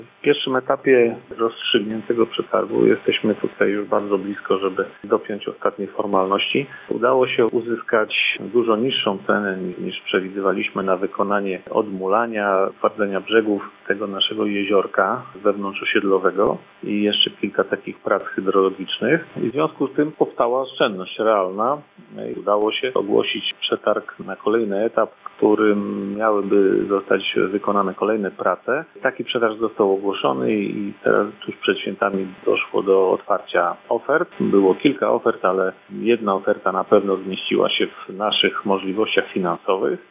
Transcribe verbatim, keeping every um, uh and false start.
W pierwszym etapie rozstrzygniętego przetargu jesteśmy tutaj już bardzo blisko, żeby dopiąć ostatnie formalności. Udało się uzyskać dużo niższą cenę niż przewidywaliśmy na wykonanie odmulania, twardzenia brzegów tego naszego jeziorka wewnątrzosiedlowego i jeszcze kilka takich prac hydrologicznych. I w związku z tym powstała oszczędność realna. Udało się ogłosić przetarg na kolejny etap, w którym miałyby zostać wykonane kolejne prace. Taki przetarg został ogłoszony i teraz tuż przed świętami doszło do otwarcia ofert. Było kilka ofert, ale jedna oferta na pewno zmieściła się w naszych możliwościach finansowych.